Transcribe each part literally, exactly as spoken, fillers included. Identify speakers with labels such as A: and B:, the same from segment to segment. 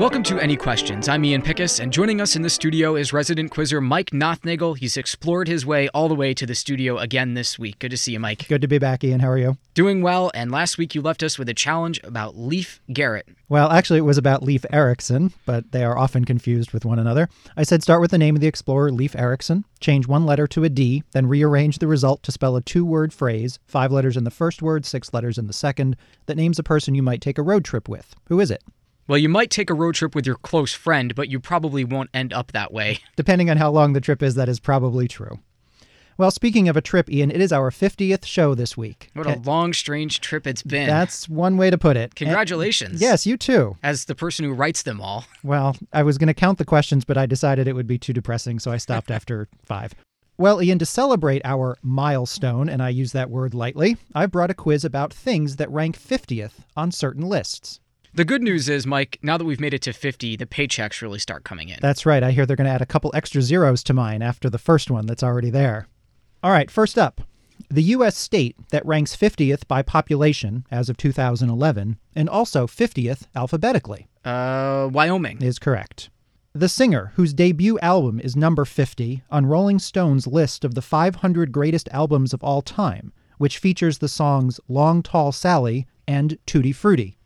A: Welcome to Any Questions. I'm Ian Pickus, and joining us in the studio is resident quizzer Mike Nothnagel. He's explored his way all the way to the studio again this week. Good to see you, Mike.
B: Good to be back, Ian. How are you?
A: Doing well, and last week you left us with a challenge about Leif Garrett.
B: Well, actually, it was about Leif Erikson, but they are often confused with one another. I said start with the name of the explorer, Leif Erikson, change one letter to a D, then rearrange the result to spell a two-word phrase, five letters in the first word, six letters in the second, that names a person you might take a road trip with. Who is it?
A: Well, you might take a road trip with your close friend, but you probably won't end up that way.
B: Depending on how long the trip is, that is probably true. Well, speaking of a trip, Ian, it is our fiftieth show this week.
A: What a long, strange trip it's been.
B: That's one way to put it.
A: Congratulations.
B: And, yes, you too.
A: As the person who writes them all.
B: Well, I was going to count the questions, but I decided it would be too depressing, so I stopped after five. Well, Ian, to celebrate our milestone, and I use that word lightly, I've brought a quiz about things that rank fiftieth on certain lists.
A: The good news is, Mike, now that we've made it to fifty, the paychecks really start coming in.
B: That's right. I hear they're going to add a couple extra zeros to mine after the first one that's already there. All right, first up, the U S state that ranks fiftieth by population as of two thousand eleven, and also fiftieth alphabetically.
A: Uh, Wyoming.
B: Is correct. The singer whose debut album is number fifty on Rolling Stone's list of the five hundred greatest albums of all time, which features the songs Long Tall Sally and Tutti Frutti.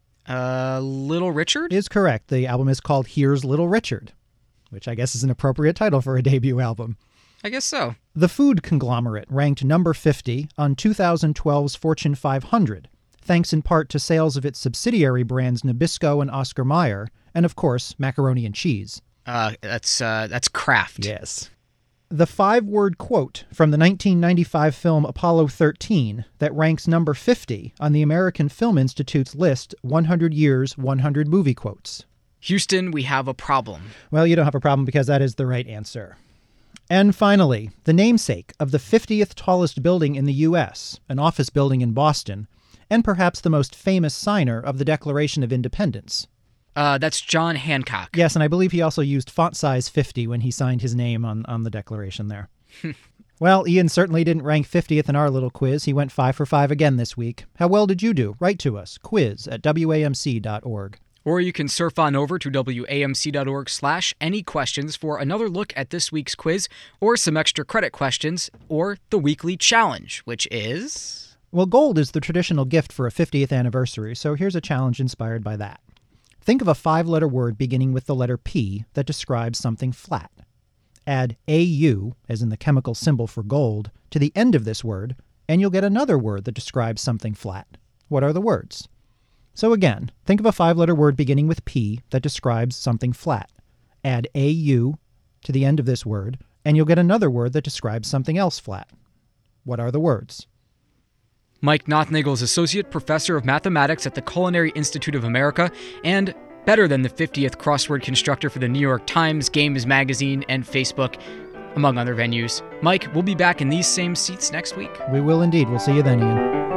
A: Uh, Little Richard?
B: Is correct. The album is called Here's Little Richard, which I guess is an appropriate title for a debut album.
A: I guess so.
B: The food conglomerate ranked number fifty on two thousand twelve's Fortune five hundred, thanks in part to sales of its subsidiary brands Nabisco and Oscar Mayer, and of course, macaroni and cheese.
A: Uh, that's, uh, that's Kraft.
B: Yes. The five-word quote from the nineteen ninety-five film Apollo thirteen that ranks number fifty on the American Film Institute's list one hundred years, one hundred movie quotes.
A: Houston, we have a problem.
B: Well, you don't have a problem because that is the right answer. And finally, the namesake of the fiftieth tallest building in the U S, an office building in Boston, and perhaps the most famous signer of the Declaration of Independence.
A: Uh, that's John Hancock.
B: Yes, and I believe he also used font size fifty when he signed his name on, on the Declaration there. Well, Ian certainly didn't rank fiftieth in our little quiz. He went five for five again this week. How well did you do? Write to us, quiz at W A M C dot org.
A: Or you can surf on over to W A M C dot org slash any questions for another look at this week's quiz, or some extra credit questions, or the weekly challenge, which is...
B: Well, gold is the traditional gift for a fiftieth anniversary, so here's a challenge inspired by that. Think of a five-letter word beginning with the letter P that describes something flat. Add A U, as in the chemical symbol for gold, to the end of this word, and you'll get another word that describes something flat. What are the words? So again, think of a five-letter word beginning with P that describes something flat. Add A U to the end of this word, and you'll get another word that describes something else flat. What are the words?
A: Mike Nothnagel is Associate Professor of Mathematics at the Culinary Institute of America, and better than the fiftieth crossword constructor for the New York Times, Games Magazine, and Facebook, among other venues. Mike, we'll be back in these same seats next week.
B: We will indeed. We'll see you then, Ian.